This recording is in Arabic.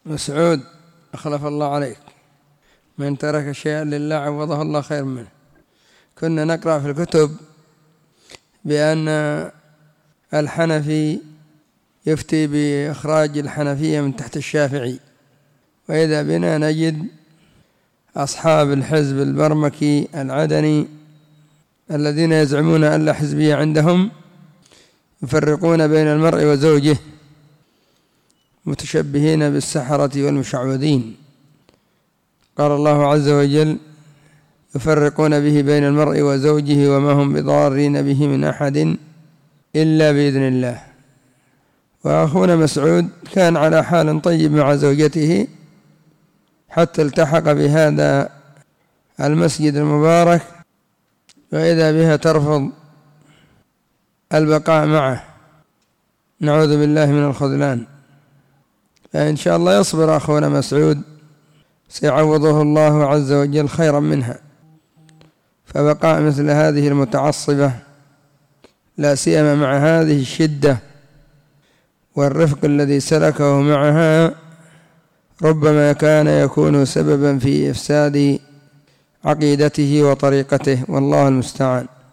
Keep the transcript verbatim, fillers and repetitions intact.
مسعود أخلف الله عليك، من ترك شيئا لله عوضه الله خير منه. كنا نقرأ في الكتب بأن الحنفي يفتي بإخراج الحنفية من تحت الشافعي، وإذا بنا نجد أصحاب الحزب البرمكي العدني الذين يزعمون أن لا حزبية عندهم يفرقون بين المرء وزوجه، متشبهين بالسحرة والمشعوذين. قال الله عز وجل: يفرقون به بين المرء وزوجه وما هم بضارين به من أحد إلا بإذن الله. وأخونا مسعود كان على حال طيب مع زوجته حتى التحق بهذا المسجد المبارك، وإذا بها ترفض البقاء معه، نعوذ بالله من الخذلان. فإن شاء الله يصبر أخونا مسعود، سيعوضه الله عز وجل خيرا منها. فبقاء مثل هذه المتعصبة لا سيما مع هذه الشدة والرفق الذي سلكه معها ربما كان يكون سببا في إفساد عقيدته وطريقته، والله المستعان.